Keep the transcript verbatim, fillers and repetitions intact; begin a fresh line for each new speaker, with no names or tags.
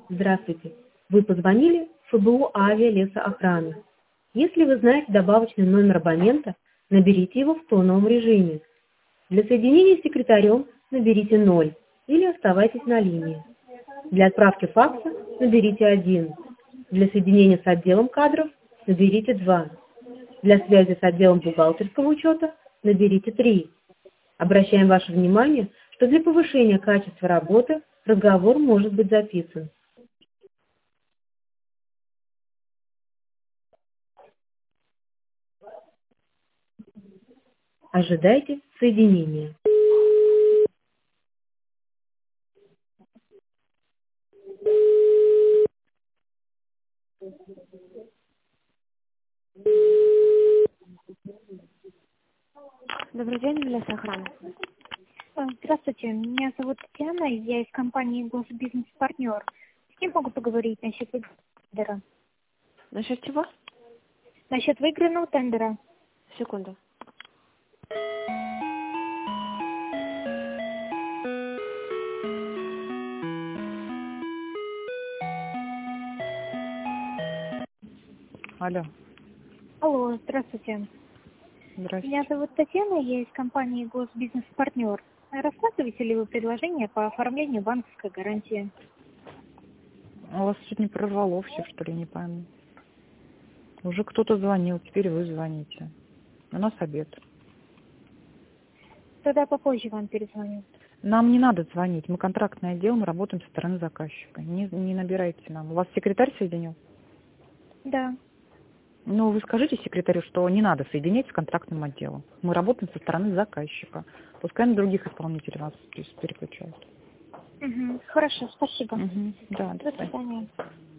Здравствуйте. Вы позвонили в ФБУ авиалесоохраны. Если вы знаете добавочный номер абонента, наберите его в тоновом режиме. Для соединения с секретарем наберите ноль или оставайтесь на линии. Для отправки факса наберите один. Для соединения с отделом кадров наберите два. Для связи с отделом бухгалтерского учета наберите три. Обращаем ваше внимание, что для повышения качества работы разговор может быть записан. Ожидайте соединения.
Добрый день, лесоохрана.
А, Здравствуйте, меня зовут Татьяна, я из компании «Госбизнес-партнер». С кем могу поговорить насчет тендера?
Насчет чего?
Насчет выигранного тендера.
Секунду.
Алло,
Алло, здравствуйте.
здрасте.
Меня зовут Татьяна, я из компании «Госбизнес-партнер». Рассматриваете ли вы предложение по оформлению банковской гарантии?
А у вас чуть не прорвало все, что ли, не пойму. Уже кто-то звонил, теперь вы звоните. У нас обед.
Тогда попозже вам перезвоню.
Нам не надо звонить, мы контрактный отдел, мы работаем со стороны заказчика. Не, не набирайте нам. У вас секретарь соединил?
Да.
Ну, вы скажите секретарю, что не надо соединять с контрактным отделом. Мы работаем со стороны заказчика. Пускай на других исполнителей вас переключают.
Угу. Хорошо, спасибо.
Угу. Да,
До свидания.